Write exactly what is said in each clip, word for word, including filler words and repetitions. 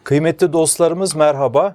Kıymetli dostlarımız merhaba.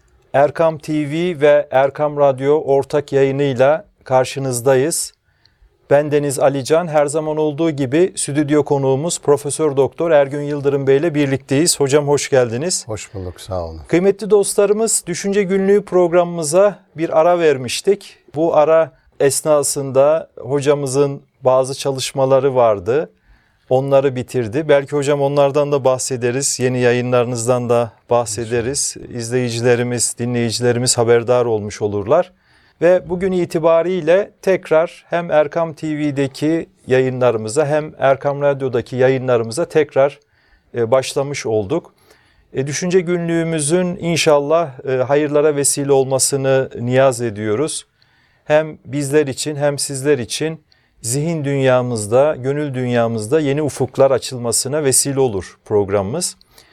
Erkam T V ve Erkam Radyo ortak yayınıyla karşınızdayız. Ben Deniz Alican. Her zaman olduğu gibi stüdyo konuğumuz Profesör Doktor Ergün Yıldırım Bey ile birlikteyiz. Hocam hoş geldiniz. Hoş bulduk, sağ olun. Kıymetli dostlarımız, Düşünce Günlüğü programımıza bir ara vermiştik. Bu ara esnasında hocamızın bazı çalışmaları vardı. Onları bitirdi. Belki hocam onlardan da bahsederiz. Yeni yayınlarınızdan da bahsederiz. İzleyicilerimiz, dinleyicilerimiz haberdar olmuş olurlar. Ve bugün itibariyle tekrar hem Erkam T V'deki yayınlarımıza hem Erkam Radyo'daki yayınlarımıza tekrar başlamış olduk. Düşünce günlüğümüzün inşallah hayırlara vesile olmasını niyaz ediyoruz. Hem bizler için hem sizler için zihin dünyamızda, gönül dünyamızda yeni ufuklar açılmasına vesile olur programımız.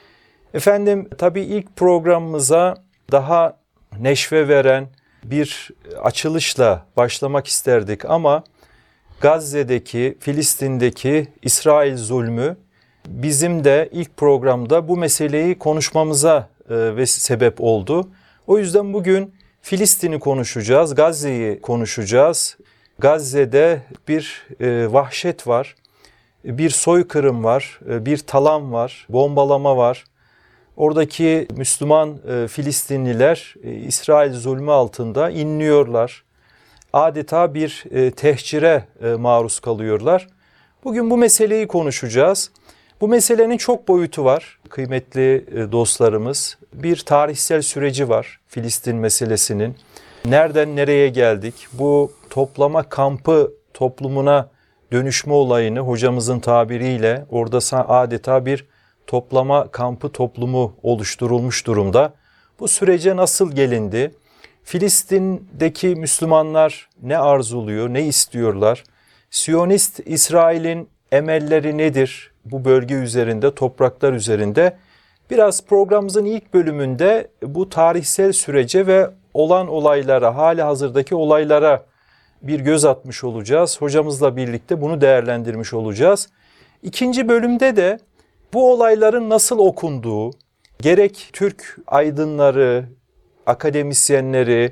Efendim tabii ilk programımıza daha neşve veren bir açılışla başlamak isterdik ama Gazze'deki, Filistin'deki İsrail zulmü bizim de ilk programda bu meseleyi konuşmamıza ve sebep oldu. O yüzden bugün Filistin'i konuşacağız, Gazze'yi konuşacağız. Gazze'de bir e, vahşet var, bir soykırım var, e, bir talan var, bombalama var. Oradaki Müslüman e, Filistinliler e, İsrail zulmü altında inliyorlar. Adeta bir e, tehcire e, maruz kalıyorlar. Bugün bu meseleyi konuşacağız. Bu meselenin çok boyutu var kıymetli e, dostlarımız. Bir tarihsel süreci var Filistin meselesinin. Nereden nereye geldik? Bu toplama kampı toplumuna dönüşme olayını hocamızın tabiriyle orada adeta bir toplama kampı toplumu oluşturulmuş durumda. Bu sürece nasıl gelindi? Filistin'deki Müslümanlar ne arzuluyor, ne istiyorlar? Siyonist İsrail'in emelleri nedir bu bölge üzerinde, topraklar üzerinde? Biraz programımızın ilk bölümünde bu tarihsel sürece ve olan olaylara, hali hazırdaki olaylara bir göz atmış olacağız. Hocamızla birlikte bunu değerlendirmiş olacağız. İkinci bölümde de bu olayların nasıl okunduğu, gerek Türk aydınları, akademisyenleri,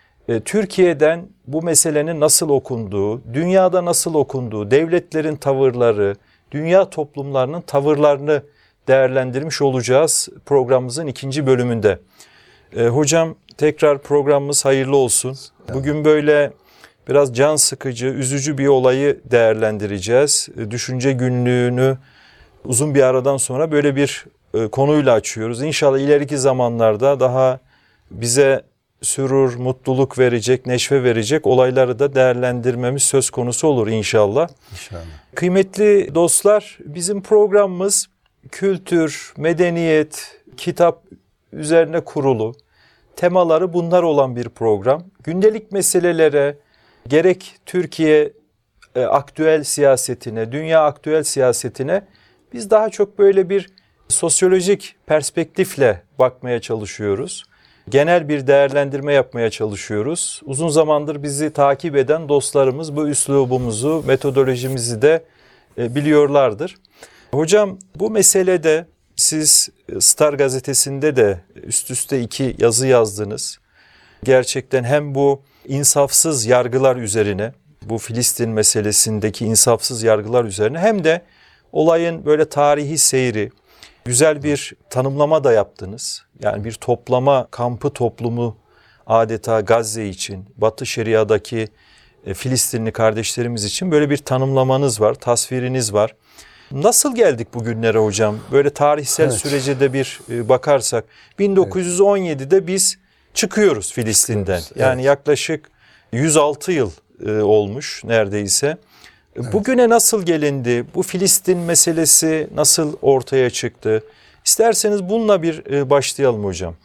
Türkiye'den bu meselenin nasıl okunduğu, dünyada nasıl okunduğu, devletlerin tavırları, dünya toplumlarının tavırlarını değerlendirmiş olacağız programımızın ikinci bölümünde. E, hocam tekrar programımız hayırlı olsun. Bugün böyle biraz can sıkıcı, üzücü bir olayı değerlendireceğiz. E, düşünce günlüğünü uzun bir aradan sonra böyle bir e, konuyla açıyoruz. İnşallah ileriki zamanlarda daha bize sürur, mutluluk verecek, neşve verecek olayları da değerlendirmemiz söz konusu olur inşallah. İnşallah. Kıymetli dostlar, bizim programımız kültür, medeniyet, kitap üzerine kurulu, temaları bunlar olan bir program. Gündelik meselelere, gerek Türkiye e, aktüel siyasetine, dünya aktüel siyasetine biz daha çok böyle bir sosyolojik perspektifle bakmaya çalışıyoruz. Genel bir değerlendirme yapmaya çalışıyoruz. Uzun zamandır bizi takip eden dostlarımız bu üslubumuzu, metodolojimizi de e, biliyorlardır. Hocam bu meselede siz Star gazetesinde de üst üste iki yazı yazdınız. Gerçekten hem bu insafsız yargılar üzerine, bu Filistin meselesindeki insafsız yargılar üzerine hem de olayın böyle tarihi seyri, güzel bir tanımlama da yaptınız. Yani bir toplama kampı toplumu adeta Gazze için, Batı Şeria'daki Filistinli kardeşlerimiz için böyle bir tanımlamanız var, tasviriniz var. Nasıl geldik bugünlere hocam? Böyle tarihsel evet. sürece de bir bakarsak bin dokuz yüz on yedi'de biz çıkıyoruz Filistin'den. Çıkıyoruz, yani evet. yaklaşık yüz altı yıl olmuş neredeyse. Evet. Bugüne nasıl gelindi? Bu Filistin meselesi nasıl ortaya çıktı? İsterseniz bununla bir başlayalım hocam.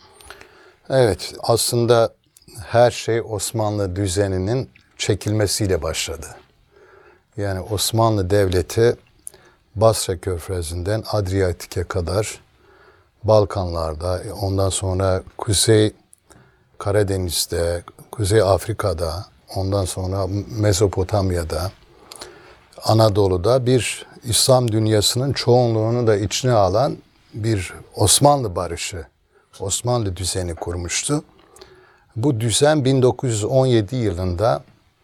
Evet, aslında her şey Osmanlı düzeninin çekilmesiyle başladı. Yani Osmanlı Devleti Basra Körfezi'nden Adriyatik'e kadar Balkanlarda, ondan sonra Kuzey Karadeniz'de, Kuzey Afrika'da, ondan sonra Mezopotamya'da, Anadolu'da bir İslam dünyasının çoğunluğunu da içine alan bir Osmanlı barışı, Osmanlı düzeni kurmuştu. Bu düzen bin dokuz yüz on yedi yılında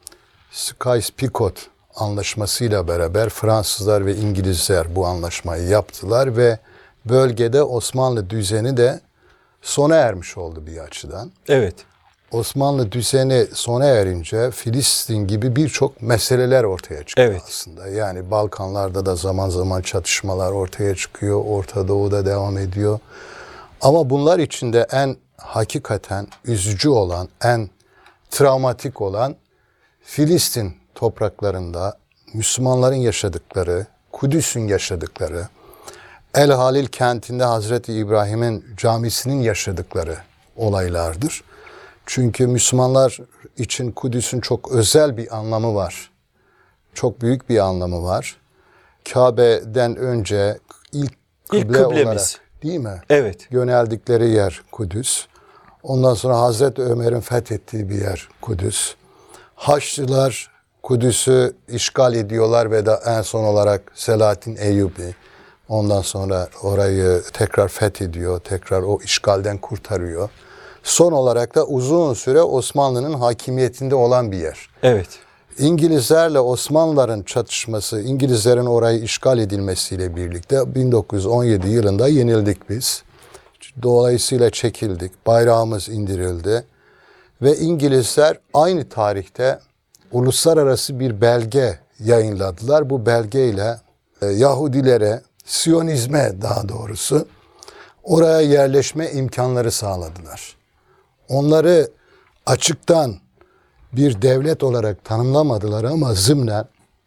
Sykes-Picot anlaşmasıyla beraber Fransızlar ve İngilizler bu anlaşmayı yaptılar ve bölgede Osmanlı düzeni de sona ermiş oldu bir açıdan. Evet. Osmanlı düzeni sona erince Filistin gibi birçok meseleler ortaya çıkıyor Evet. aslında. Yani Balkanlarda da zaman zaman çatışmalar ortaya çıkıyor. Orta Doğu'da devam ediyor. Ama bunlar içinde en hakikaten üzücü olan, en travmatik olan Filistin topraklarında Müslümanların yaşadıkları, Kudüs'ün yaşadıkları, El Halil kentinde Hazreti İbrahim'in camisinin yaşadıkları olaylardır. Çünkü Müslümanlar için Kudüs'ün çok özel bir anlamı var. Çok büyük bir anlamı var. Kabe'den önce ilk kıble İlk kıblemiz. olarak, değil mi? Evet. Yöneldikleri yer Kudüs. Ondan sonra Hazreti Ömer'in fethettiği bir yer Kudüs. Haçlılar Kudüs'ü işgal ediyorlar ve da en son olarak Selahaddin Eyyubi ondan sonra orayı tekrar fethediyor, tekrar o işgalden kurtarıyor. Son olarak da uzun süre Osmanlı'nın hakimiyetinde olan bir yer. Evet. İngilizlerle Osmanlıların çatışması, İngilizlerin orayı işgal edilmesiyle birlikte bin dokuz yüz on yedi yılında yenildik biz. Dolayısıyla çekildik, bayrağımız indirildi ve İngilizler aynı tarihte uluslararası bir belge yayınladılar. Bu belgeyle e, Yahudilere, Siyonizme daha doğrusu oraya yerleşme imkanları sağladılar. Onları açıktan bir devlet olarak tanımlamadılar ama zımnen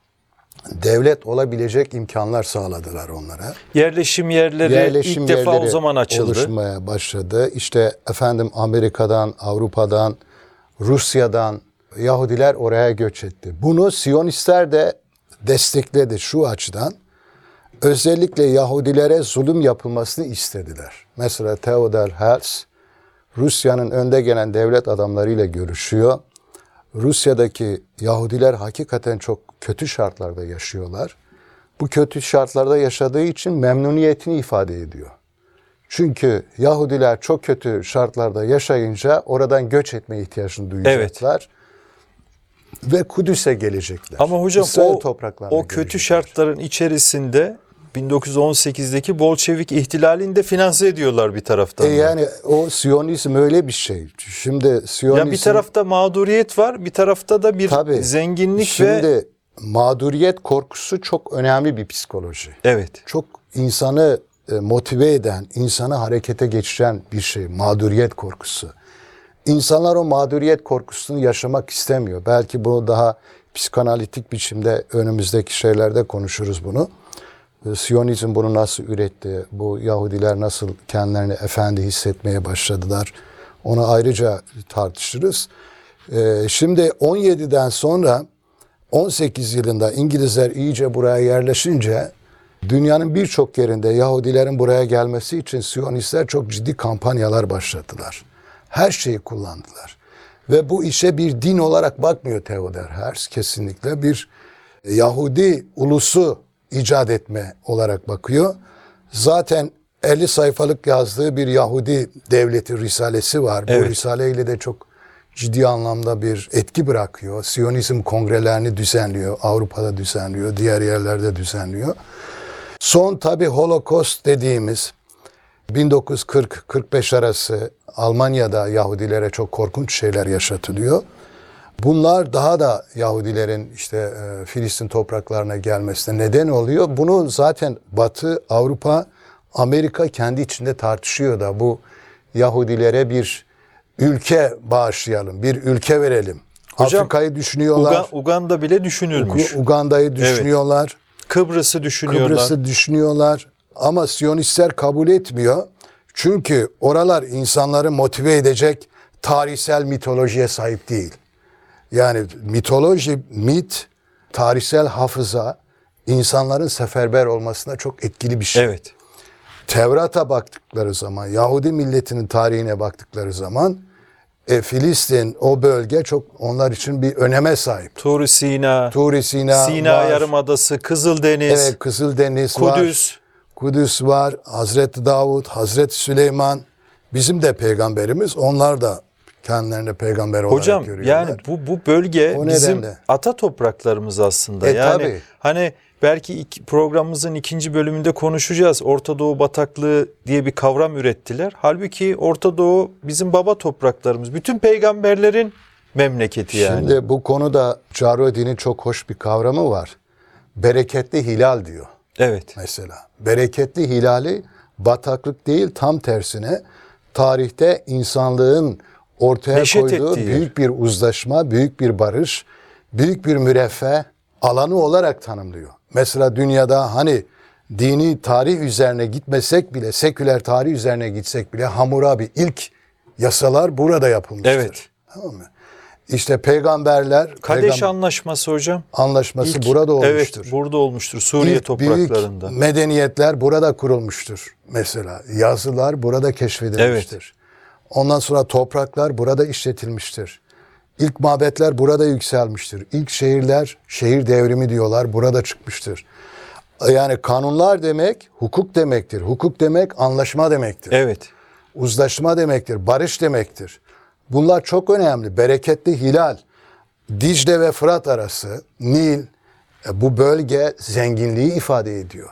devlet olabilecek imkanlar sağladılar onlara. Yerleşim yerleri Yerleşim ilk defa o yerleri zaman açıldı. oluşmaya başladı. İşte efendim Amerika'dan, Avrupa'dan, Rusya'dan Yahudiler oraya göç etti. Bunu Siyonistler de destekledi şu açıdan. Özellikle Yahudilere zulüm yapılmasını istediler. Mesela Theodor Herzl Rusya'nın önde gelen devlet adamlarıyla görüşüyor. Rusya'daki Yahudiler hakikaten çok kötü şartlarda yaşıyorlar. Bu kötü şartlarda yaşadığı için memnuniyetini ifade ediyor. Çünkü Yahudiler çok kötü şartlarda yaşayınca oradan göç etme ihtiyacını duyacaklar. Evet. Ve Kudüs'e gelecekler. Ama hocam İsrail o, topraklarına o kötü gelecekler. şartların içerisinde bin dokuz yüz on sekizdeki Bolşevik ihtilalini de finanse ediyorlar bir taraftan. E yani o Siyonizm öyle bir şey. Şimdi Siyonizm... Ya bir tarafta mağduriyet var, bir tarafta da bir Tabii, zenginlik şimdi, ve... Şimdi mağduriyet korkusu çok önemli bir psikoloji. Evet. Çok insanı motive eden, insanı harekete geçiren bir şey. Mağduriyet korkusu. İnsanlar o mağduriyet korkusunu yaşamak istemiyor. Belki bu daha psikanalitik biçimde önümüzdeki şeylerde konuşuruz bunu. Siyonizm bunu nasıl üretti? Bu Yahudiler nasıl kendilerini efendi hissetmeye başladılar? Onu ayrıca tartışırız. Ee, şimdi on yediden sonra on sekiz yılında İngilizler iyice buraya yerleşince dünyanın birçok yerinde Yahudilerin buraya gelmesi için Siyonistler çok ciddi kampanyalar başlattılar. Her şeyi kullandılar. Ve bu işe bir din olarak bakmıyor Theodor Herzl, kesinlikle bir Yahudi ulusu icat etme olarak bakıyor. Zaten elli sayfalık yazdığı bir Yahudi devleti risalesi var. Bu evet. risaleyle de çok ciddi anlamda bir etki bırakıyor. Siyonizm kongrelerini düzenliyor. Avrupa'da düzenliyor, diğer yerlerde düzenliyor. Son tabii Holocaust dediğimiz bin dokuz yüz kırk kırk beş arası Almanya'da Yahudilere çok korkunç şeyler yaşatılıyor. Bunlar daha da Yahudilerin işte e, Filistin topraklarına gelmesine neden oluyor. Bunu zaten Batı, Avrupa, Amerika kendi içinde tartışıyor da bu Yahudilere bir ülke bağışlayalım, bir ülke verelim. Hocam, Afrika'yı düşünüyorlar. Uga, Uganda bile düşünülmüş. Uganda'yı düşünüyorlar. Evet. Kıbrıs'ı düşünüyorlar. Kıbrıs'ı düşünüyorlar. Ama Siyonistler kabul etmiyor. Çünkü oralar insanları motive edecek tarihsel mitolojiye sahip değil. Yani mitoloji, mit, tarihsel hafıza insanların seferber olmasına çok etkili bir şey. Evet. Tevrat'a baktıkları zaman, Yahudi milletinin tarihine baktıkları zaman e, Filistin, o bölge çok onlar için bir öneme sahip. Tur Sina, Tur Sina, Sina var. Yarımadası, Kızıldeniz, Evet, Kızıldeniz Kudüs. var. Kudüs var, Hazreti Davud, Hazreti Süleyman bizim de peygamberimiz. Onlar da kendilerini peygamber olarak Hocam görüyorlar. yani bu bu bölge O bizim nedenle. ata topraklarımız aslında. E, yani tabii. hani belki iki, programımızın ikinci bölümünde konuşacağız. Orta Doğu bataklığı diye bir kavram ürettiler. Halbuki Orta Doğu bizim baba topraklarımız. Bütün peygamberlerin memleketi yani. Şimdi bu konuda Carudi'nin çok hoş bir kavramı var. Bereketli hilal diyor. Evet. Mesela bereketli hilali bataklık değil, tam tersine tarihte insanlığın ortaya Neşet koyduğu ettiği yer. büyük bir uzlaşma, büyük bir barış, büyük bir müreffeh alanı olarak tanımlıyor. Mesela dünyada hani dini tarih üzerine gitmesek bile, seküler tarih üzerine gitsek bile Hammurabi ilk yasalar burada yapılmıştır. Evet. Tamam mı? İşte peygamberler, Kadeş peygam- Anlaşması hocam. anlaşması İlk- burada olmuştur. Evet, burada olmuştur. Suriye İlk topraklarında. büyük medeniyetler burada kurulmuştur mesela. Yazılar burada keşfedilmiştir. Ondan sonra topraklar burada işletilmiştir. İlk mabetler burada yükselmiştir. İlk şehirler, şehir devrimi diyorlar, burada çıkmıştır. Yani kanunlar demek hukuk demektir. Hukuk demek anlaşma demektir. Evet. Uzlaşma demektir, barış demektir. Bunlar çok önemli. Bereketli hilal, Dicle ve Fırat arası, Nil, e, bu bölge zenginliği ifade ediyor.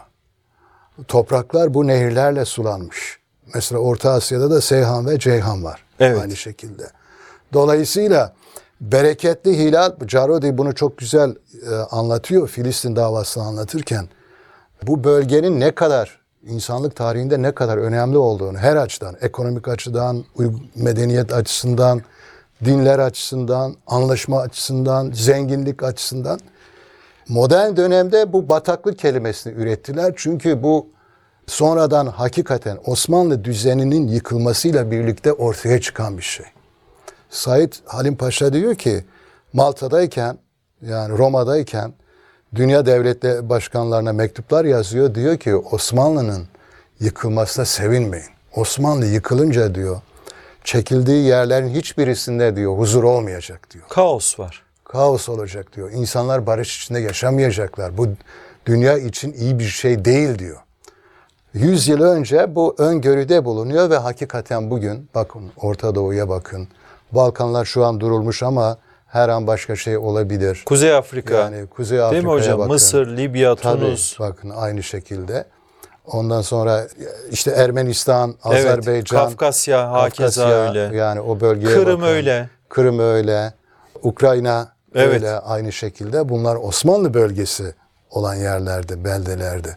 Topraklar bu nehirlerle sulanmış. Mesela Orta Asya'da da Seyhan ve Ceyhan var. Evet. Aynı şekilde. Dolayısıyla bereketli hilal, Carodi bunu çok güzel e, anlatıyor Filistin davasını anlatırken. Bu bölgenin ne kadar insanlık tarihinde ne kadar önemli olduğunu her açıdan, ekonomik açıdan, medeniyet açısından, dinler açısından, anlaşma açısından, zenginlik açısından modern dönemde bu bataklık kelimesini ürettiler. Çünkü bu sonradan hakikaten Osmanlı düzeninin yıkılmasıyla birlikte ortaya çıkan bir şey. Said Halim Paşa diyor ki Malta'dayken yani Roma'dayken dünya devletleri başkanlarına mektuplar yazıyor. Diyor ki Osmanlı'nın yıkılmasına sevinmeyin. Osmanlı yıkılınca diyor çekildiği yerlerin hiçbirisinde diyor huzur olmayacak diyor. Kaos var. Kaos olacak diyor. İnsanlar barış içinde yaşamayacaklar. Bu dünya için iyi bir şey değil diyor. Yüz yıl önce bu öngörüde bulunuyor ve hakikaten bugün bakın Orta Doğu'ya bakın. Balkanlar şu an durulmuş ama her an başka şey olabilir. Kuzey Afrika. Yani Kuzey Değil mi Afrika'ya hocam? bakın. Mısır, Libya, Tabii, Tunus. bakın aynı şekilde. Ondan sonra işte Ermenistan, Azerbaycan, Evet, Kafkasya, hakeza Kafkasya, öyle. yani o bölgeye Kırım bakın. öyle. Kırım öyle. Ukrayna Evet. öyle aynı şekilde. Bunlar Osmanlı bölgesi olan yerlerde, beldelerde.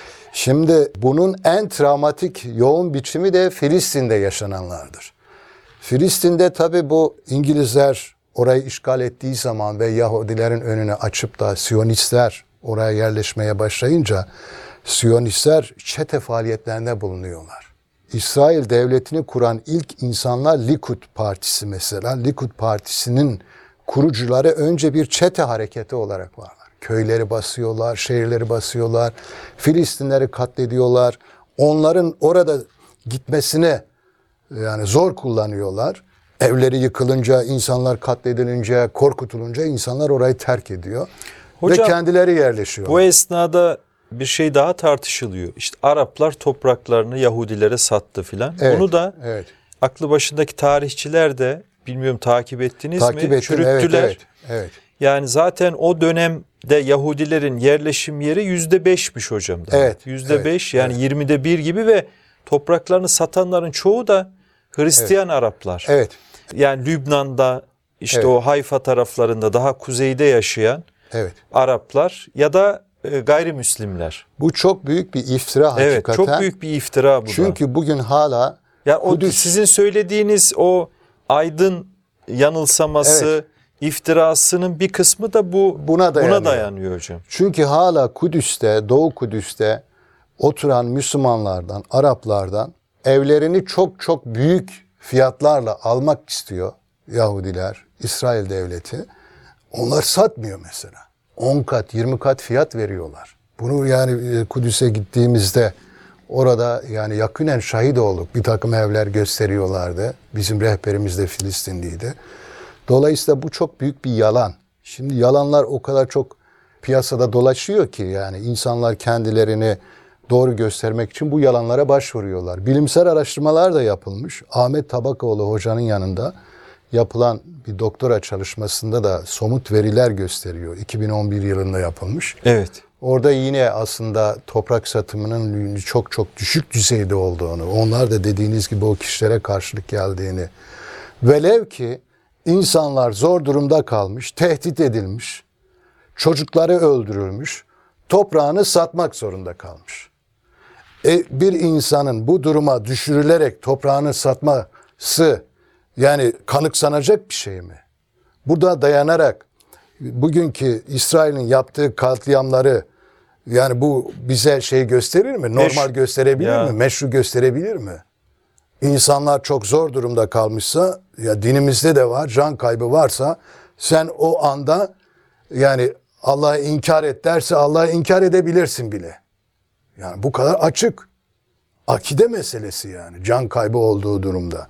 Şimdi bunun en travmatik yoğun biçimi de Filistin'de yaşananlardır. Filistin'de tabii bu İngilizler orayı işgal ettiği zaman ve Yahudilerin önünü açıp da Siyonistler oraya yerleşmeye başlayınca Siyonistler çete faaliyetlerinde bulunuyorlar. İsrail devletini kuran ilk insanlar Likud Partisi mesela. Likud Partisi'nin kurucuları önce bir çete hareketi olarak varlar. Köyleri basıyorlar, şehirleri basıyorlar, Filistinleri katlediyorlar. Onların orada gitmesine yani zor kullanıyorlar. Evleri yıkılınca, insanlar katledilince, korkutulunca insanlar orayı terk ediyor. Hocam, ve kendileri yerleşiyor. Bu esnada bir şey daha tartışılıyor. İşte Araplar topraklarını Yahudilere sattı filan. Evet, Bunu da evet. aklı başındaki tarihçiler de bilmiyorum takip ettiniz Takip mi? ettim, Çürüttüler. evet, evet, evet. Yani zaten o dönemde Yahudilerin yerleşim yeri yüzde beşmiş hocam. Evet, Yüzde beş yani evet. yirmide bir gibi ve topraklarını satanların çoğu da Hristiyan Araplar. Evet. Yani Lübnan'da işte Evet. o Hayfa taraflarında daha kuzeyde yaşayan Evet. Araplar ya da e, gayrimüslimler. Bu çok büyük bir iftira Evet, hakikaten. çok büyük bir iftira bu da. Çünkü bugün hala Ya o Kudüs- sizin söylediğiniz o aydın yanılsaması, Evet. iftirasının bir kısmı da bu Buna dayanıyor. buna dayanıyor hocam. Çünkü hala Kudüs'te, Doğu Kudüs'te oturan Müslümanlardan, Araplardan evlerini çok çok büyük fiyatlarla almak istiyor Yahudiler, İsrail devleti. Onlar satmıyor mesela. on kat, yirmi kat fiyat veriyorlar. Bunu yani Kudüs'e gittiğimizde orada yani yakinen şahit olduk. Bir takım evler gösteriyorlardı. Bizim rehberimiz de Filistinliydi. Dolayısıyla bu çok büyük bir yalan. Şimdi yalanlar o kadar çok piyasada dolaşıyor ki yani insanlar kendilerini doğru göstermek için bu yalanlara başvuruyorlar. Bilimsel araştırmalar da yapılmış. Ahmet Tabakoğlu hocanın yanında yapılan bir doktora çalışmasında da somut veriler gösteriyor. iki bin on bir yılında yapılmış. Evet. Orada yine aslında toprak satımının çok çok düşük düzeyde olduğunu, onlar da dediğiniz gibi o kişilere karşılık geldiğini, velev ki insanlar zor durumda kalmış, tehdit edilmiş, çocukları öldürülmüş, toprağını satmak zorunda kalmış. E, bir insanın bu duruma düşürülerek toprağını satması yani kanıksanacak bir şey mi? Burada dayanarak bugünkü İsrail'in yaptığı katliamları yani bu bize şey gösterir mi? Normal Meş- gösterebilir ya. mi? Meşru gösterebilir mi? İnsanlar çok zor durumda kalmışsa ya dinimizde de var can kaybı varsa sen o anda yani Allah'ı inkar et derse Allah'ı inkar edebilirsin bile. Yani bu kadar açık. Akide meselesi yani can kaybı olduğu durumda.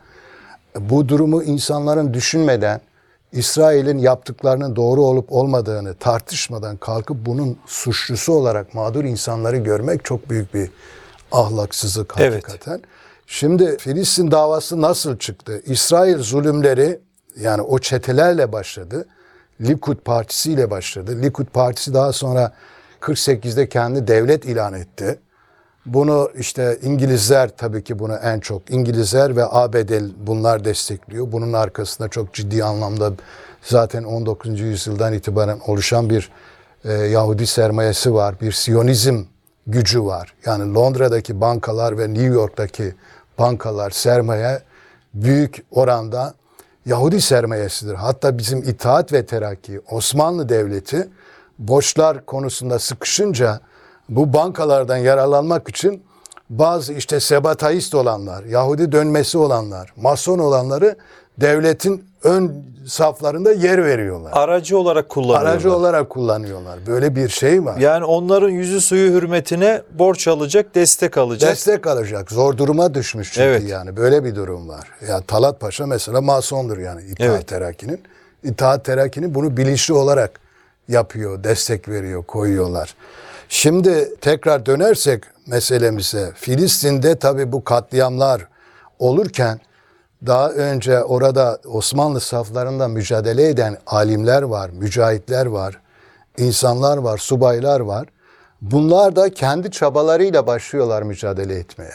Bu durumu insanların düşünmeden İsrail'in yaptıklarının doğru olup olmadığını tartışmadan kalkıp bunun suçlusu olarak mağdur insanları görmek çok büyük bir ahlaksızlık hakikaten. Evet. Şimdi Filistin davası nasıl çıktı? İsrail zulümleri yani o çetelerle başladı. Likud Partisi ile başladı. Likud Partisi daha sonra kırk sekizde kendi devlet ilan etti. Bunu işte İngilizler tabii ki bunu en çok İngilizler ve A B D bunlar destekliyor. Bunun arkasında çok ciddi anlamda zaten on dokuzuncu yüzyıldan itibaren oluşan bir e, Yahudi sermayesi var. Bir Siyonizm gücü var. Yani Londra'daki bankalar ve New York'taki bankalar sermaye büyük oranda Yahudi sermayesidir. Hatta bizim İttihat ve Terakki Osmanlı Devleti borçlar konusunda sıkışınca bu bankalardan yararlanmak için bazı işte sebataist olanlar, Yahudi dönmesi olanlar, mason olanları devletin ön saflarında yer veriyorlar. Aracı olarak kullanıyorlar. Aracı olarak kullanıyorlar. Böyle bir şey var. Yani onların yüzü suyu hürmetine borç alacak, destek alacak. Destek alacak. Zor duruma düşmüş çünkü Evet. yani. Böyle bir durum var. Ya Talat Paşa mesela masondur yani İttihat Evet. Terakki'nin. İttihat Terakki'nin bunu bilinçli olarak yapıyor, destek veriyor, koyuyorlar. Şimdi tekrar dönersek meselemize, Filistin'de tabii bu katliamlar olurken daha önce orada Osmanlı saflarında mücadele eden alimler var, mücahitler var, insanlar var, subaylar var. Bunlar da kendi çabalarıyla başlıyorlar mücadele etmeye.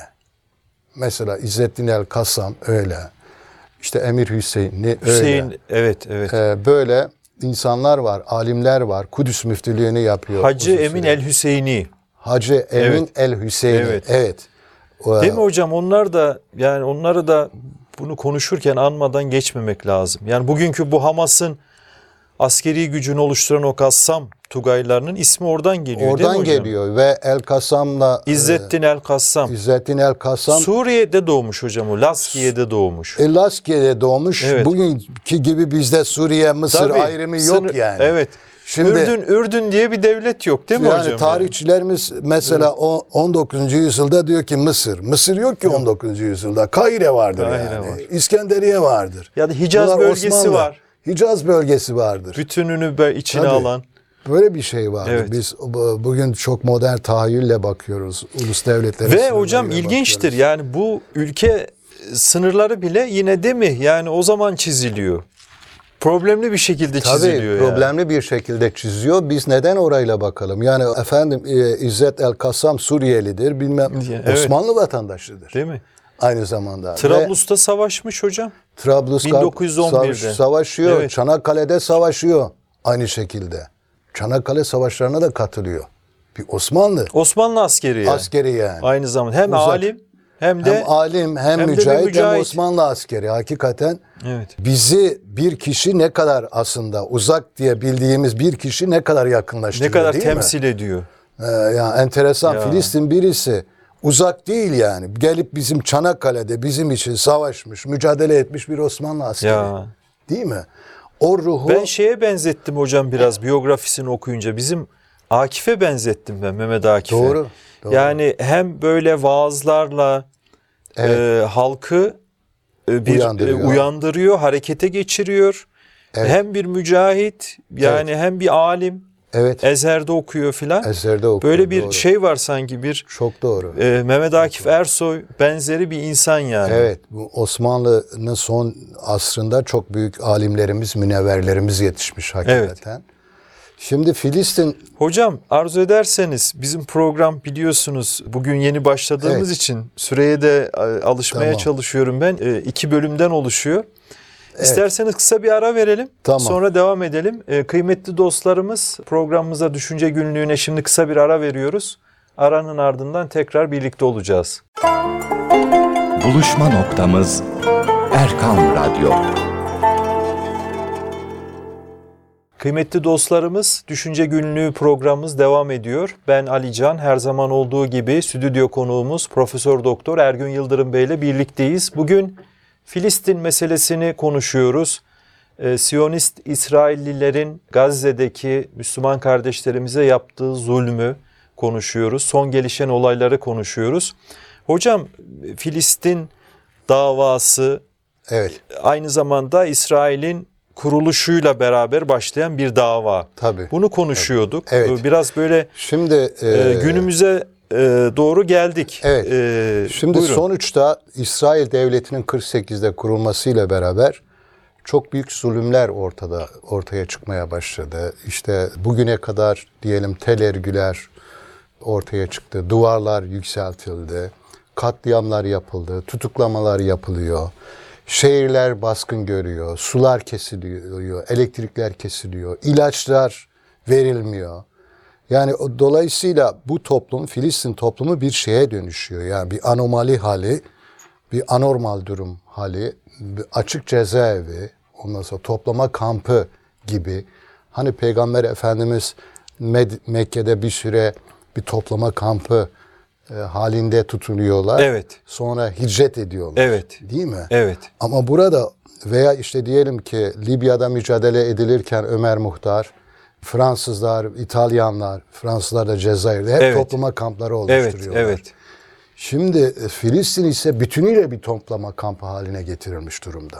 Mesela İzzettin el-Kassam öyle, işte Emir Hüseyin'i öyle. Hüseyin, evet, evet. Ee, böyle insanlar var, alimler var. Kudüs müftülüğünü yapıyor. Hacı uzun Emin süre. el-Hüseyini. Hacı Emin Evet. el-Hüseyini. Evet. Evet. O- Değil mi hocam? Onlar da yani onları da bunu konuşurken anmadan geçmemek lazım. Yani bugünkü bu Hamas'ın askeri gücünü oluşturan o Kassam Tugaylarının ismi oradan geliyor değil mi Oradan hocam? geliyor ve El-Kassam'la İzzettin el-Kassam. e, İzzettin el-Kassam Suriye'de doğmuş hocam o. Laskiye'de doğmuş. e, Laskiye'de doğmuş. Evet. Bugünkü gibi bizde Suriye, Mısır Tabii, ayrımı yok sınır- yani. Evet. Şimdi Ürdün, Ürdün diye bir devlet yok değil mi yani hocam? tarihçilerimiz mesela o on dokuzuncu yüzyılda diyor ki Mısır. Mısır yok ki on dokuzuncu yüzyılda. Kahire vardır Kahire yani. var. İskenderiye vardır. Ya da Hicaz Bunlar bölgesi Osmanlı. var. Hicaz bölgesi vardır. Bütününü be- içine Tabii. alan. Böyle bir şey var. Evet. Biz bu- bugün çok modern tahayyülle bakıyoruz. Ulus devletleri Ve hocam ilginçtir yani bu ülke sınırları bile yine değil mi? Yani o zaman çiziliyor. Problemli bir şekilde Tabii çiziliyor problemli yani. bir şekilde çiziyor. Biz neden orayla bakalım? Yani efendim e, İzzet el-Kassam Suriyelidir. Bilmem Evet. Osmanlı vatandaşıdır. Değil mi? Aynı zamanda. Ve Trablus'ta savaşmış hocam. Trablusgarp bin dokuz yüz on birde. savaş- savaşıyor. Evet. Çanakkale'de savaşıyor. Aynı şekilde. Çanakkale savaşlarına da katılıyor. Bir Osmanlı Osmanlı askeri yani. askeri yani. Aynı zamanda hem Uzak. alim hem de Hem alim hem, hem de bir mücahit, hem mücahit. Osmanlı askeri. Hakikaten evet. bizi bir kişi ne kadar aslında uzak diye bildiğimiz bir kişi ne kadar Ne yakınlaştırıyor kadar değil mi? temsil ediyor. Ee, yani enteresan. Ya. Filistin birisi uzak değil yani. Gelip bizim Çanakkale'de bizim için savaşmış, mücadele etmiş bir Osmanlı askeri. Ya. Değil mi? O ruhu Ben şeye benzettim hocam biraz biyografisini okuyunca. Bizim Akif'e benzettim ben Mehmet Akif'e. Doğru, doğru. Yani hem böyle vaazlarla Evet. e, halkı e, bir Uyandırıyor. e, uyandırıyor, harekete geçiriyor. Evet. Hem bir mücahit yani hem bir alim Evet. Ezher'de okuyor filan. Ezher'de okuyor. Böyle bir doğru. şey var sanki, bir Çok doğru. e, Mehmet Akif Ersoy benzeri bir insan yani. Evet, bu Osmanlı'nın son asrında çok büyük alimlerimiz, münevverlerimiz yetişmiş hakikaten. Şimdi Filistin... Hocam arzu ederseniz, bizim program biliyorsunuz bugün yeni başladığımız Evet. için süreye de e, alışmaya Tamam. çalışıyorum ben. E, iki bölümden oluşuyor. İsterseniz kısa bir ara verelim. Tamam. Sonra devam edelim. E, kıymetli dostlarımız, programımıza Düşünce Günlüğü'ne şimdi kısa bir ara veriyoruz. Aranın ardından tekrar birlikte olacağız. Buluşma noktamız Erkam Radyo. Kıymetli dostlarımız, Düşünce Günlüğü programımız devam ediyor. Ben Ali Can, her zaman olduğu gibi stüdyo konuğumuz Profesör Doktor Ergün Yıldırım Bey ile birlikteyiz. Bugün Filistin meselesini konuşuyoruz. Ee, Siyonist İsraillilerin Gazze'deki Müslüman kardeşlerimize yaptığı zulmü konuşuyoruz. Son gelişen olayları konuşuyoruz. Hocam, Filistin davası Evet, aynı zamanda İsrail'in kuruluşuyla beraber başlayan bir dava. tabii. Bunu konuşuyorduk. Evet. Biraz böyle Şimdi e, e, günümüze e, doğru geldik. Evet. E, Şimdi buyurun. sonuçta İsrail Devleti'nin kırk sekizde kurulmasıyla beraber çok büyük zulümler ortada ortaya çıkmaya başladı. İşte bugüne kadar diyelim tel örgüler ortaya çıktı, duvarlar yükseltildi, katliamlar yapıldı, tutuklamalar yapılıyor. Şehirler baskın görüyor, sular kesiliyor, elektrikler kesiliyor, ilaçlar verilmiyor. Yani o, dolayısıyla bu toplum, Filistin toplumu bir şeye dönüşüyor. Yani bir anomali hali, bir anormal durum hali, bir açık cezaevi, ondan sonra toplama kampı gibi. Hani Peygamber Efendimiz Med- Mekke'de bir süre bir toplama kampı e, halinde tutuluyorlar. Evet. Sonra hicret ediyorlar. Evet. Değil mi? Evet. Ama burada veya işte diyelim ki Libya'da mücadele edilirken Ömer Muhtar, Fransızlar, İtalyanlar, Fransızlar da Cezayir'de hep Evet. toplama kampları Evet. oluşturuyorlar. Evet. Şimdi e, Filistin ise bütünüyle bir toplama kampı haline getirilmiş durumda.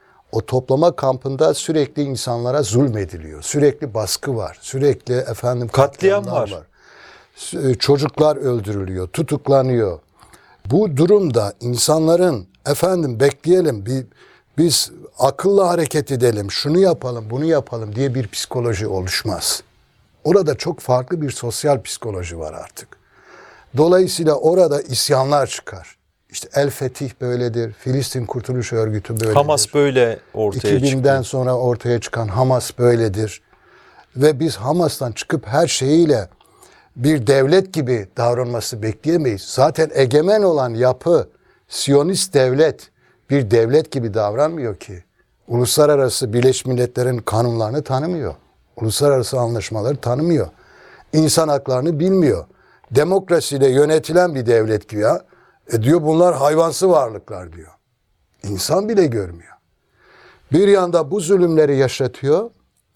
O toplama kampında sürekli insanlara zulmediliyor. Sürekli baskı var. Sürekli efendim Katliam katliamlar var. S- Çocuklar öldürülüyor, tutuklanıyor. Bu durumda insanların efendim bekleyelim, bir biz akılla hareket edelim, şunu yapalım, bunu yapalım diye bir psikoloji oluşmaz. Orada çok farklı bir sosyal psikoloji var artık. Dolayısıyla orada isyanlar çıkar. İşte El Fetih böyledir, Filistin Kurtuluş Örgütü böyledir. Hamas böyle ortaya iki binden çıktı. sonra ortaya çıkan Hamas böyledir. Ve biz Hamas'tan çıkıp her şeyiyle bir devlet gibi davranması bekleyemeyiz. Zaten egemen olan yapı, Siyonist devlet bir devlet gibi davranmıyor ki. Uluslararası Birleşmiş Milletler'in kanunlarını tanımıyor. Uluslararası anlaşmaları tanımıyor. İnsan haklarını bilmiyor. Demokrasiyle yönetilen bir devlet güya. E diyor bunlar hayvansı varlıklar diyor. İnsan bile görmüyor. Bir yanda bu zulümleri yaşatıyor.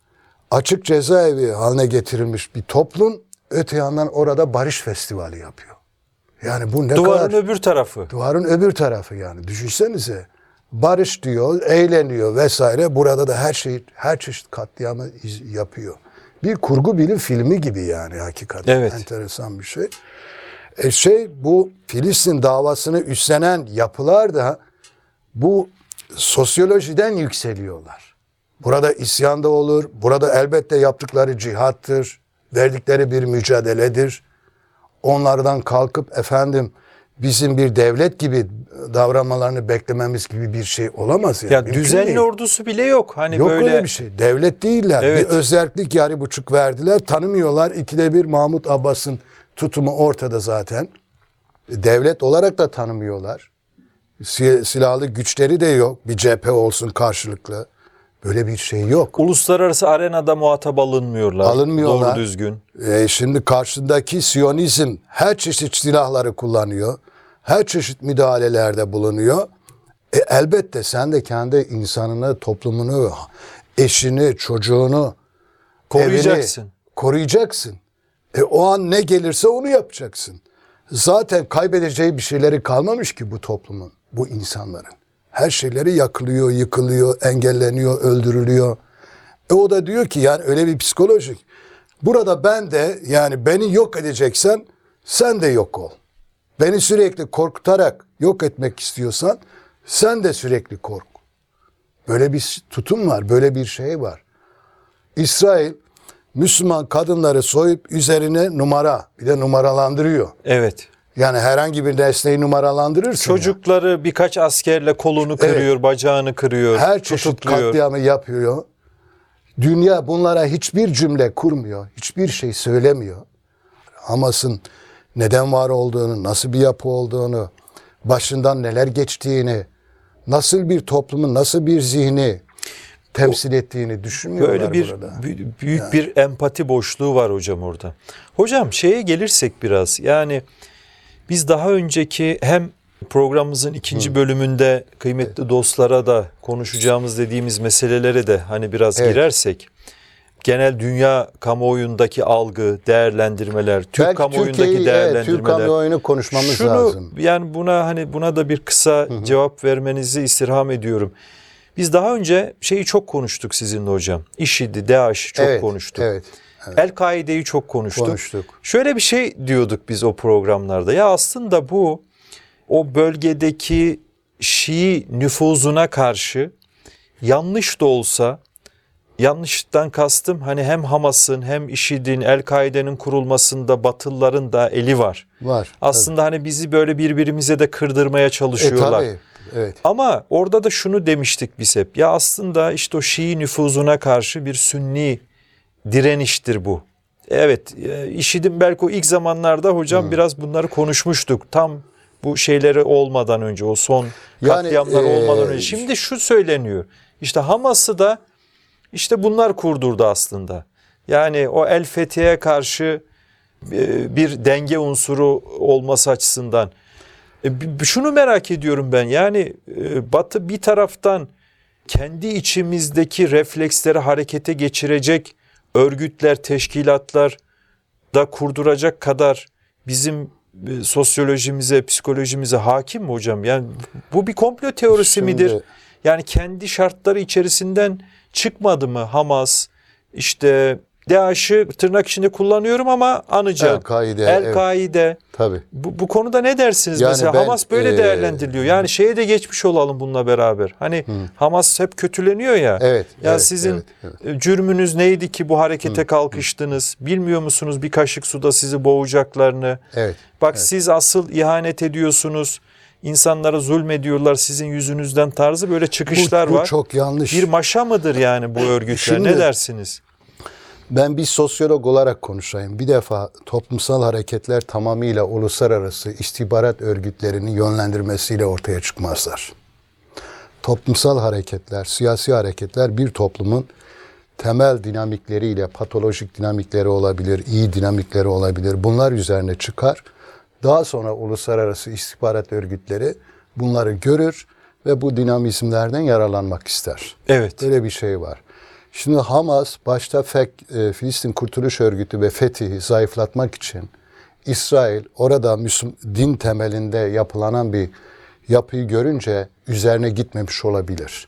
Açık cezaevi haline getirilmiş bir toplum, öte yandan orada barış festivali yapıyor. Yani bu ne Duvarın kadar... öbür tarafı. Duvarın öbür tarafı yani. Düşünsenize. Barış diyor, eğleniyor vesaire. Burada da her şey, her çeşit katliamı iz- yapıyor. Bir kurgu bilim filmi gibi yani hakikaten. Evet. Enteresan bir şey. E şey bu Filistin davasını üstlenen yapılar da bu sosyolojiden yükseliyorlar. Burada isyan da olur. Burada elbette yaptıkları cihattır. Verdikleri bir mücadeledir. Onlardan kalkıp efendim bizim bir devlet gibi davranmalarını beklememiz gibi bir şey olamaz. Yani. Ya Mümkün düzenli değil. ordusu bile yok. Hani Yok böyle öyle bir şey. Devlet değiller. Evet. Bir özellik yarı buçuk verdiler. Tanımıyorlar. İkide bir Mahmut Abbas'ın tutumu ortada zaten. Devlet olarak da tanımıyorlar. Si- Silahlı güçleri de yok. Bir cephe olsun karşılıklı. Böyle bir şey yok. uluslararası arenada muhatap alınmıyorlar. Alınmıyorlar. Doğru düzgün. E şimdi karşısındaki Siyonizm her çeşit silahları kullanıyor. Her çeşit müdahalelerde bulunuyor. E elbette sen de kendi insanını, toplumunu, eşini, çocuğunu, Koruyacaksın. evini koruyacaksın. E o an ne gelirse onu yapacaksın. Zaten kaybedeceği bir şeyleri kalmamış ki bu toplumun, bu insanların. Her şeyleri yakılıyor, yıkılıyor, engelleniyor, öldürülüyor. E o da diyor ki yani öyle bir psikolojik. Burada ben de, yani beni yok edeceksen sen de yok ol. Beni sürekli korkutarak yok etmek istiyorsan sen de sürekli kork. Böyle bir tutum var, böyle bir şey var. İsrail Müslüman kadınları soyup üzerine numara, bir de numaralandırıyor. Evet. Yani herhangi bir nesneyi numaralandırırsın. Çocukları ya. Birkaç askerle kolunu kırıyor, evet. bacağını kırıyor, her çeşit tutukluyor. katliamı yapıyor. Dünya bunlara hiçbir cümle kurmuyor, hiçbir şey söylemiyor. Hamas'ın neden var olduğunu, nasıl bir yapı olduğunu, başından neler geçtiğini, nasıl bir toplumun, nasıl bir zihni temsil ettiğini düşünmüyorlar böyle bir burada. Büyük yani. bir empati boşluğu var hocam orada. Hocam şeye gelirsek biraz, yani biz daha önceki hem programımızın ikinci Hı. bölümünde kıymetli evet. dostlara da konuşacağımız dediğimiz meselelere de hani biraz evet. girersek, genel dünya kamuoyundaki algı, değerlendirmeler, Türk Belki kamuoyundaki değerlendirmeler. Evet, Türk kamuoyunu konuşmamız şunu, lazım. Yani buna hani buna da bir kısa Hı-hı. cevap vermenizi istirham ediyorum. Biz daha önce şeyi çok konuştuk sizinle hocam. IŞİD'i, DAEŞ'i çok evet, konuştuk. Evet, evet. El-Kaide'yi çok konuştuk. konuştuk. Şöyle bir şey diyorduk biz o programlarda. Ya aslında bu o bölgedeki Şii nüfuzuna karşı yanlış da olsa, yanlıştan kastım hani hem Hamas'ın hem IŞİD'in, El-Kaide'nin kurulmasında Batılıların da eli var. Var. Aslında tabii. hani bizi böyle birbirimize de kırdırmaya çalışıyorlar. E, tabii. Evet. Ama orada da şunu demiştik biz hep. Ya aslında işte o Şii nüfuzuna karşı bir Sünni direniştir bu. Evet, IŞİD'in belki o ilk zamanlarda hocam hmm. biraz bunları konuşmuştuk. Tam bu şeyleri olmadan önce, o son yani, katliamlar ee, olmadan önce. Şimdi şu söyleniyor. İşte Hamas'ı da işte bunlar kurdurdu aslında. Yani o El Fethi'ye karşı bir denge unsuru olması açısından. Şunu merak ediyorum ben, yani Batı bir taraftan kendi içimizdeki refleksleri harekete geçirecek örgütler, teşkilatlar da kurduracak kadar bizim sosyolojimize, psikolojimize hakim mi hocam? Yani bu bir komplo teorisi Şimdi... midir? Yani kendi şartları içerisinden çıkmadı mı Hamas, işte DAEŞ'i tırnak içinde kullanıyorum ama anacağım. El-Kaide. El-Kaide. Evet. Tabii. Bu, bu konuda ne dersiniz yani mesela? Ben, Hamas böyle ee, değerlendiriliyor. Yani şeye de geçmiş olalım bununla beraber. Hani hı. Hamas hep kötüleniyor ya. Evet. Ya evet, sizin evet, evet. cürmünüz neydi ki bu harekete hı. kalkıştınız? Bilmiyor musunuz bir kaşık suda sizi boğacaklarını? Evet. Bak evet. siz asıl ihanet ediyorsunuz. İnsanlara zulmediyorlar sizin yüzünüzden tarzı böyle çıkışlar bu, bu var. Bu çok yanlış. Bir maşa mıdır yani bu örgütler? Şimdi, ne dersiniz? Ben bir sosyolog olarak konuşayım. Bir defa toplumsal hareketler tamamıyla uluslararası istihbarat örgütlerinin yönlendirmesiyle ortaya çıkmazlar. Toplumsal hareketler, siyasi hareketler bir toplumun temel dinamikleriyle, patolojik dinamikleri olabilir, iyi dinamikleri olabilir. Bunlar üzerine çıkar. Daha sonra uluslararası istihbarat örgütleri bunları görür ve bu dinamizmlerden yararlanmak ister. Evet. Böyle bir şey var. Şimdi Hamas başta F E K, e, Filistin Kurtuluş Örgütü ve Fetih'i zayıflatmak için İsrail orada Müslüman din temelinde yapılanan bir yapıyı görünce üzerine gitmemiş olabilir.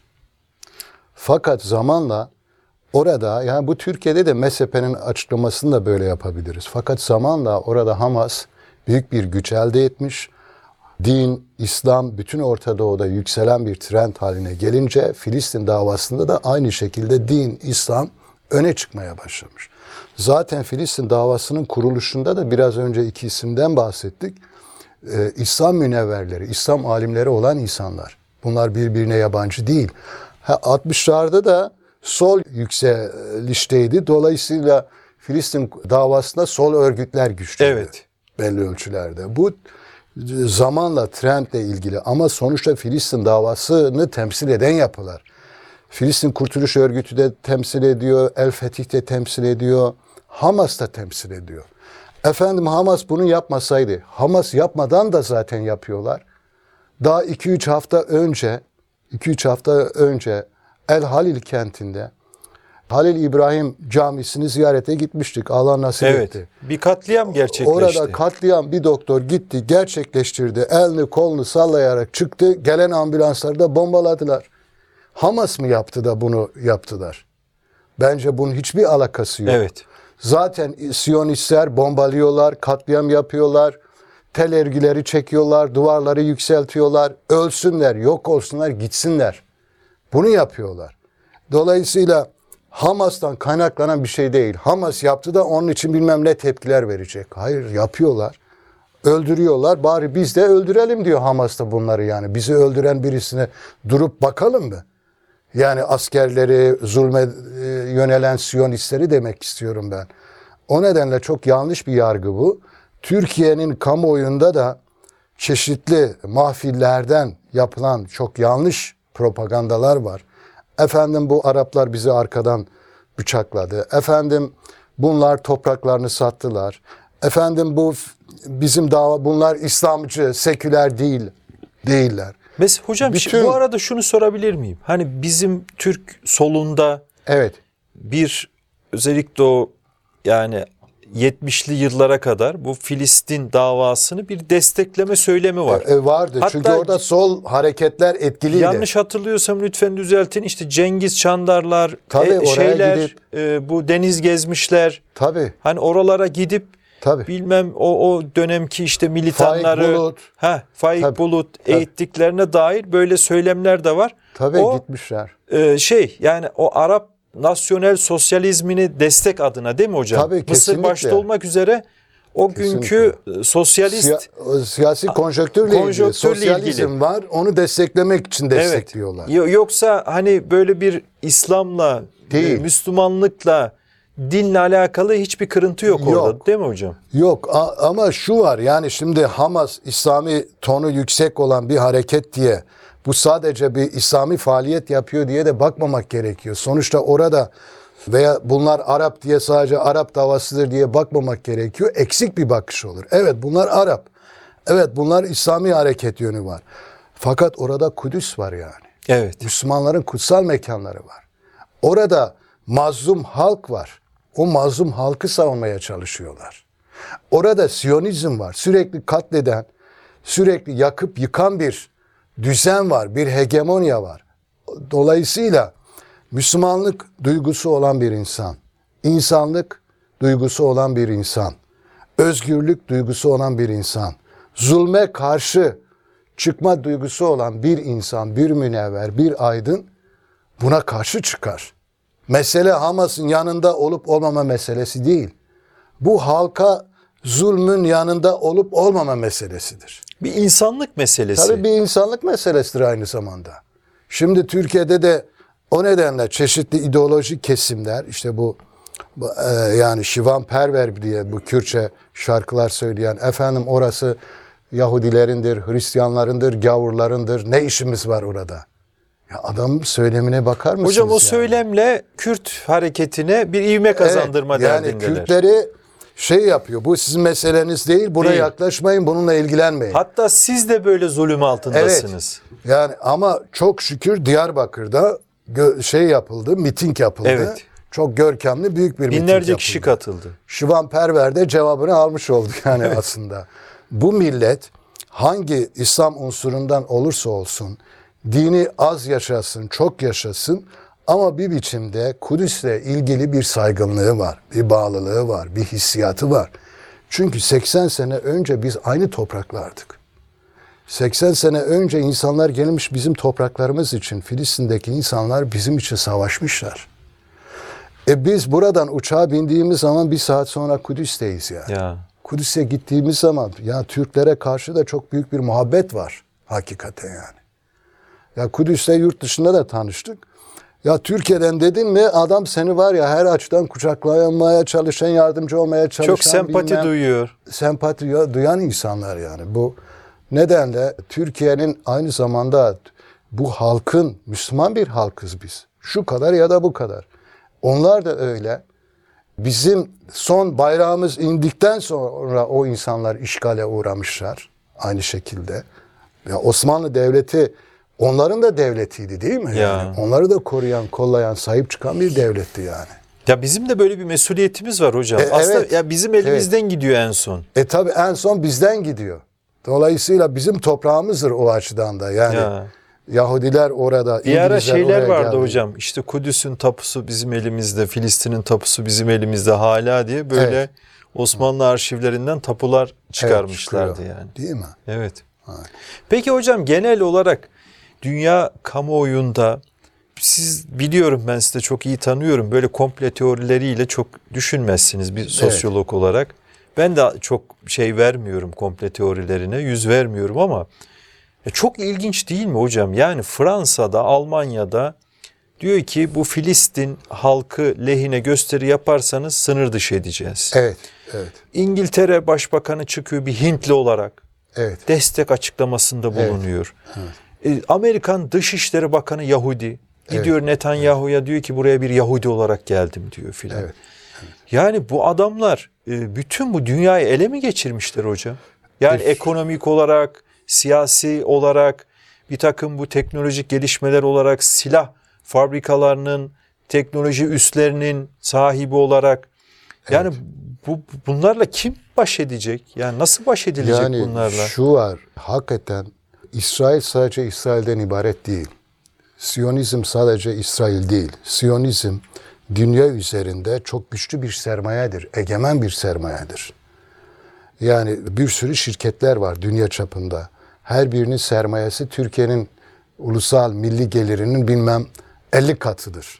Fakat zamanla orada, yani bu Türkiye'de de M S H P'nin açıklamasını da böyle yapabiliriz. Fakat zamanla orada Hamas büyük bir güç elde etmiş. Din, İslam bütün Orta Doğu'da yükselen bir trend haline gelince Filistin davasında da aynı şekilde din, İslam öne çıkmaya başlamış. Zaten Filistin davasının kuruluşunda da biraz önce iki isimden bahsettik. Ee, İslam münevverleri, İslam alimleri olan insanlar. Bunlar birbirine yabancı değil. Ha, altmışlarda da sol yükselişteydi. Dolayısıyla Filistin davasında sol örgütler güçlüydü. Evet. Belli ölçülerde. Bu zamanla trendle ilgili ama sonuçta Filistin davasını temsil eden yapılar. Filistin Kurtuluş Örgütü de temsil ediyor, El Fetih de temsil ediyor, Hamas da temsil ediyor. Efendim Hamas bunu yapmasaydı, Hamas yapmadan da zaten yapıyorlar. Daha iki üç hafta önce, iki üç hafta önce El Halil kentinde Halil İbrahim Camisi'ni ziyarete gitmiştik. Allah nasip evet, etti. Bir katliam gerçekleşti. Orada katliam bir doktor gitti, gerçekleştirdi. Elini kolunu sallayarak çıktı. Gelen ambulansları da bombaladılar. Hamas mı yaptı da bunu yaptılar? Bence bunun hiçbir alakası yok. Evet. Zaten Siyonistler bombalıyorlar, katliam yapıyorlar, tel örgüleri çekiyorlar, duvarları yükseltiyorlar. Ölsünler, yok olsunlar, gitsinler. Bunu yapıyorlar. Dolayısıyla Hamas'tan kaynaklanan bir şey değil. Hamas yaptı da onun için bilmem ne tepkiler verecek. Hayır, yapıyorlar. Öldürüyorlar. Bari biz de öldürelim diyor Hamas da bunları yani. Bizi öldüren birisine durup bakalım mı? Yani askerleri, zulme e, yönelen Siyonistleri demek istiyorum ben. O nedenle çok yanlış bir yargı bu. Türkiye'nin kamuoyunda da çeşitli mahfillerden yapılan çok yanlış propagandalar var. Efendim bu Araplar bizi arkadan bıçakladı. Efendim bunlar topraklarını sattılar. Efendim bu bizim dava, bunlar İslamcı, seküler değil, değiller. Mesela hocam Bütün- şimdi bu arada şunu sorabilir miyim? Hani bizim Türk solunda Evet. bir özellikle o yani yetmişli yıllara kadar bu Filistin davasını bir destekleme söylemi var. E, vardı. Hatta- Çünkü orada sol hareketler etkiliydi. Yanlış hatırlıyorsam lütfen düzeltin. İşte Cengiz Çandarlar, Tabii, e, oraya şeyler, gidip- e, bu deniz gezmişler. Tabii. Hani oralara gidip Tabii. bilmem o o dönemki işte militanları, Faik Bulut. ha Faik Tabii, Bulut tabii. eğittiklerine dair böyle söylemler de var. Tabii o gitmişler. e, şey yani o Arap nasyonel sosyalizmini destek adına değil mi hocam? Tabii, Mısır kesinlikle. başta olmak üzere o günkü e, sosyalist Siya- o siyasi konjonktürle ilgili, konjonktürle sosyalizm ilgili. var. Onu desteklemek için destekliyorlar. Yo- Yoksa hani böyle bir İslam'la, Değil. e, Müslümanlıkla, dinle alakalı hiçbir kırıntı yok, Yok. orada değil mi hocam? Yok a- ama şu var yani şimdi Hamas İslami tonu yüksek olan bir hareket diye bu sadece bir İslami faaliyet yapıyor diye de bakmamak gerekiyor. Sonuçta orada veya bunlar Arap diye sadece Arap davasıdır diye bakmamak gerekiyor. Eksik bir bakış olur. Evet bunlar Arap. Evet bunlar İslami hareket yönü var. Fakat orada Kudüs var yani. Evet. Müslümanların kutsal mekanları var. Orada mazlum halk var. O mazlum halkı savunmaya çalışıyorlar. Orada Siyonizm var. Sürekli katleden, sürekli yakıp yıkan bir düzen var, bir hegemonya var. Dolayısıyla Müslümanlık duygusu olan bir insan, insanlık duygusu olan bir insan, özgürlük duygusu olan bir insan, zulme karşı çıkma duygusu olan bir insan, bir münevver, bir aydın buna karşı çıkar. Mesele Hamas'ın yanında olup olmama meselesi değil. Bu halka zulmün yanında olup olmama meselesidir. Bir insanlık meselesi. Tabii bir insanlık meselesidir aynı zamanda. Şimdi Türkiye'de de o nedenle çeşitli ideolojik kesimler işte bu, bu e, yani Şivan Perver diye bu Kürtçe şarkılar söyleyen efendim orası Yahudilerindir, Hristiyanlarındır, gavurlarındır. Ne işimiz var orada? Ya adam söylemine bakar mısınız? Hocam o yani? söylemle Kürt hareketine bir ivme kazandırma Evet, yani derdindeler. Kürtleri şey yapıyor. Bu sizin meseleniz değil. Buna Değil. yaklaşmayın. Bununla ilgilenmeyin. Hatta siz de böyle zulüm altındasınız. Yani ama çok şükür Diyarbakır'da gö- şey yapıldı, miting yapıldı. Evet. Çok görkemli büyük bir miting Binlerce yapıldı. kişi katıldı. Şivan Perver de cevabını almış oldu yani aslında. Bu millet hangi İslam unsurundan olursa olsun dini az yaşasın, çok yaşasın ama bir biçimde Kudüs'le ilgili bir saygınlığı var, bir bağlılığı var, bir hissiyatı var. Çünkü seksen sene önce biz aynı topraklardık. seksen sene önce insanlar gelmiş bizim topraklarımız için, Filistin'deki insanlar bizim için savaşmışlar. E biz buradan uçağa bindiğimiz zaman bir saat sonra Kudüs'teyiz yani. Ya. Kudüs'e gittiğimiz zaman ya Türklere karşı da çok büyük bir muhabbet var hakikaten yani. Ya Kudüs'te yurt dışında da tanıştık. Ya Türkiye'den dedin mi adam seni var ya her açıdan kucaklamaya çalışan, yardımcı olmaya çalışan. Çok sempati bilmem- duyuyor. Sempati duyan insanlar yani. Bu nedenle Türkiye'nin aynı zamanda bu halkın, Müslüman bir halkız biz. Şu kadar ya da bu kadar. Onlar da öyle. Bizim son bayrağımız indikten sonra o insanlar işgale uğramışlar. Aynı şekilde. Ya Osmanlı Devleti onların da devletiydi değil mi? Ya. Yani onları da koruyan, kollayan, sahip çıkan bir devletti yani. Ya bizim de böyle bir mesuliyetimiz var hocam. E, Aslında evet. ya bizim elimizden gidiyor en son. E tabi en son bizden gidiyor. Dolayısıyla bizim toprağımızdır o açıdan da. Yani Ya. Yahudiler orada, Bir ara İngilizler şeyler oraya vardı geldi. hocam. İşte Kudüs'ün tapusu bizim elimizde, Filistin'in tapusu bizim elimizde hala diye böyle Evet. Osmanlı arşivlerinden tapular çıkarmışlardı çıkıyor. yani. Değil mi? Evet. Evet. Peki hocam, genel olarak dünya kamuoyunda, siz, biliyorum, ben sizi de çok iyi tanıyorum, böyle komple teorileriyle çok düşünmezsiniz bir sosyolog olarak. Ben de çok şey vermiyorum komple teorilerine, yüz vermiyorum ama e, çok ilginç değil mi hocam? Yani Fransa'da, Almanya'da diyor ki bu Filistin halkı lehine gösteri yaparsanız sınır dışı edeceğiz. Evet, evet, İngiltere Başbakanı çıkıyor bir Hintli olarak evet. destek açıklamasında bulunuyor. Evet. E, Amerikan Dışişleri Bakanı Yahudi. Gidiyor evet. Netanyahu'ya evet. diyor ki buraya bir Yahudi olarak geldim diyor filan. Evet. Evet. Yani bu adamlar e, bütün bu dünyayı ele mi geçirmişler hocam? Yani evet. ekonomik olarak, siyasi olarak, bir takım bu teknolojik gelişmeler olarak, silah fabrikalarının, teknoloji üslerinin sahibi olarak. Yani evet. bu bunlarla kim baş edecek? Yani nasıl baş edilecek yani bunlarla? Yani şu var, hakikaten İsrail sadece İsrail'den ibaret değil. Siyonizm sadece İsrail değil. Siyonizm dünya üzerinde çok güçlü bir sermayedir, egemen bir sermayedir. Yani bir sürü şirketler var dünya çapında. Her birinin sermayesi Türkiye'nin ulusal milli gelirinin bilmem elli katıdır.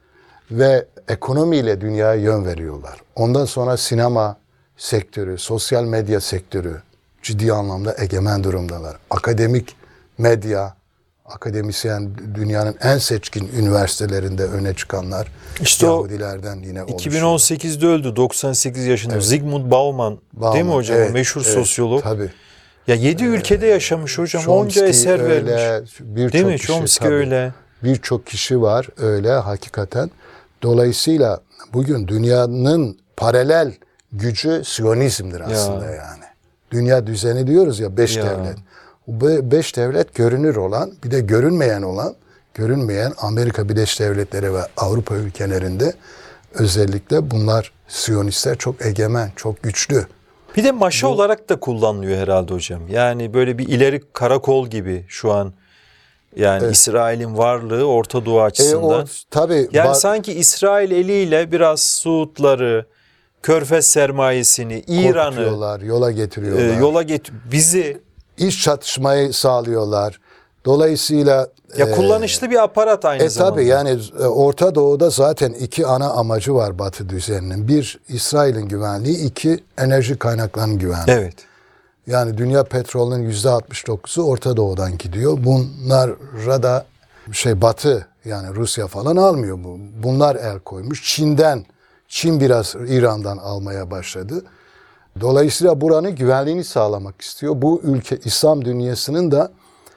Ve ekonomiyle dünyaya yön veriyorlar. Ondan sonra sinema sektörü, sosyal medya sektörü ciddi anlamda egemen durumdalar. Akademik medya, akademisyen, dünyanın en seçkin üniversitelerinde öne çıkanlar işte Yahudilerden yine oluşuyor. iki bin on sekizde öldü doksan sekiz yaşında evet. Zygmunt Bauman, Bauman değil mi hocam? Evet, meşhur evet, sosyolog. Tabii. Ya yedi ee, ülkede yaşamış hocam. Chomsky onca eser öyle, vermiş. Bir değil mi? Kişi, Chomsky tabii, öyle. Birçok kişi var öyle hakikaten. Dolayısıyla bugün dünyanın paralel gücü Siyonizm'dir aslında ya. yani. Dünya düzeni diyoruz ya, beş ya. devlet. Bu beş devlet görünür olan, bir de görünmeyen olan, görünmeyen Amerika Birleşik Devletleri ve Avrupa ülkelerinde özellikle bunlar Siyonistler çok egemen, çok güçlü. Bir de maşa Bu, olarak da kullanılıyor herhalde hocam. Yani böyle bir ileri karakol gibi şu an. Yani evet. İsrail'in varlığı Orta Doğu açısından. E, o, tabii, yani sanki İsrail eliyle biraz Suudları, Körfez sermayesini, İran'ı yola getiriyorlar. E, yola get bizi iç çatışmayı sağlıyorlar. Dolayısıyla ya kullanışlı e, bir aparat aynı e, zamanda. Tabii yani Orta Doğu'da zaten iki ana amacı var Batı düzeninin. Bir, İsrail'in güvenliği, iki, enerji kaynaklarının güvenliği. Evet. Yani dünya petrolünün yüzde altmış dokuzu Orta Doğu'dan gidiyor. Bunlara da şey Batı, yani Rusya falan almıyor bu. Bunlar el koymuş. Çin'den, Çin biraz İran'dan almaya başladı. Dolayısıyla buranın güvenliğini sağlamak istiyor. Bu ülke, İslam dünyasının da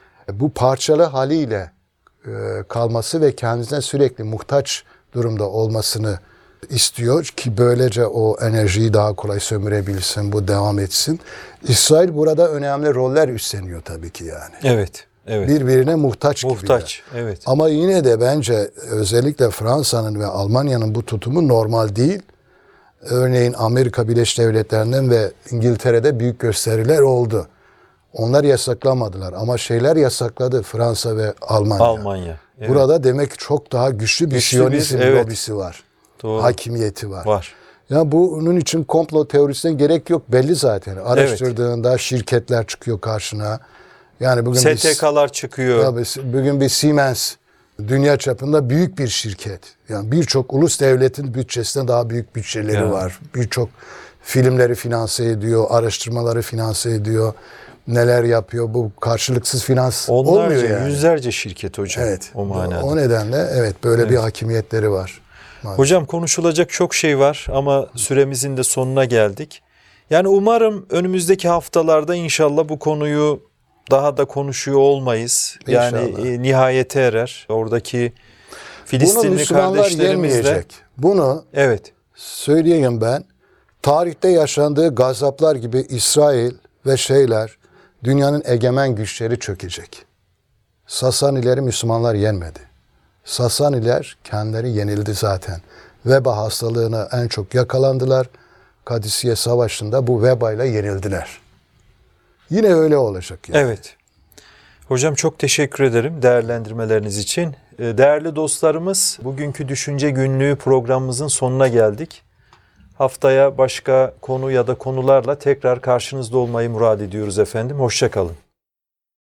bu parçalı haliyle e, kalması ve kendisine sürekli muhtaç durumda olmasını istiyor ki böylece o enerjiyi daha kolay sömürebilsin, bu devam etsin. İsrail burada önemli roller üstleniyor tabii ki yani. Evet, evet. Birbirine muhtaç, muhtaç gibi. evet. Ama yine de bence özellikle Fransa'nın ve Almanya'nın bu tutumu normal değil. Örneğin Amerika Birleşik Devletleri'nden ve İngiltere'de büyük gösteriler oldu. Onlar yasaklamadılar ama şeyler yasakladı, Fransa ve Almanya. Almanya. Evet. Burada demek çok daha güçlü bir güçlü Siyonizm bir, evet. lobisi var. Doğru. Hakimiyeti var. Var. Ya bunun için komplo teorisine gerek yok, belli zaten. Araştırdığında evet. şirketler çıkıyor karşına. Yani bugün S T K'lar bir, çıkıyor. Tabii, bugün bir Siemens dünya çapında büyük bir şirket. Yani birçok ulus devletin bütçesinde daha büyük bütçeleri yani. var. Birçok filmleri finanse ediyor, araştırmaları finanse ediyor. Neler yapıyor, bu karşılıksız finans Onlarca, olmuyor yani. Yüzlerce şirket hocam. Evet. O manada. O nedenle evet böyle evet. bir hakimiyetleri var. Maalesef. Hocam konuşulacak çok şey var ama süremizin de sonuna geldik. Yani umarım önümüzdeki haftalarda inşallah bu konuyu daha da konuşuyor olmayız. İnşallah. Yani e, nihayete erer. Oradaki Filistinli kardeşlerimizle. Bunu evet. söyleyeyim ben. Tarihte yaşandığı gazaplar gibi İsrail ve şeyler, dünyanın egemen güçleri çökecek. Sasanileri Müslümanlar yenmedi. Sasaniler kendileri yenildi zaten. Veba hastalığına en çok yakalandılar. Kadisiye Savaşı'nda bu vebayla yenildiler. Yine öyle olacak yani. Evet. Hocam çok teşekkür ederim değerlendirmeleriniz için. Değerli dostlarımız, bugünkü Düşünce Günlüğü programımızın sonuna geldik. Haftaya başka konu ya da konularla tekrar karşınızda olmayı murad ediyoruz efendim. Hoşça kalın.